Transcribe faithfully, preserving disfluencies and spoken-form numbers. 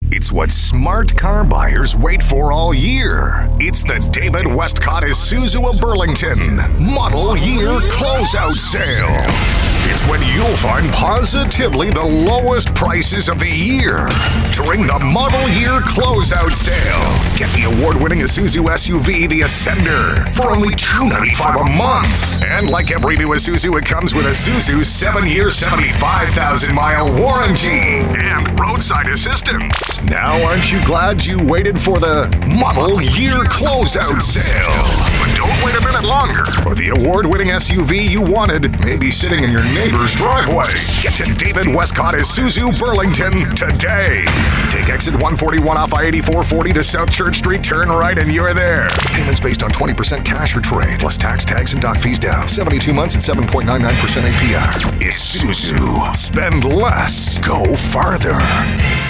It's what smart car buyers wait for all year. It's the David Westcott Isuzu of Burlington Model Year Closeout Sale. It's when you'll find positively the lowest prices of the year during the Model Year Closeout Sale. Get the award-winning Isuzu S U V, the Ascender, for only two hundred ninety-five dollars a month. And like every new Isuzu, it comes with a Isuzu seven-year, seventy-five thousand mile warranty and roadside assistance. Now, aren't you glad you waited for the Model Year Closeout Sale? But don't wait a minute longer, or the award-winning S U V you wanted may be sitting in your neighbor's driveway. Get to David Westcott Isuzu Burlington today. Take exit one forty-one off I eighty-four forty to South Church Street, turn right, and you're there. Payments based on twenty percent cash or trade, plus tax, tags, and dock fees down. seventy-two months at seven point nine nine percent A P R. Isuzu. Spend less. Go farther.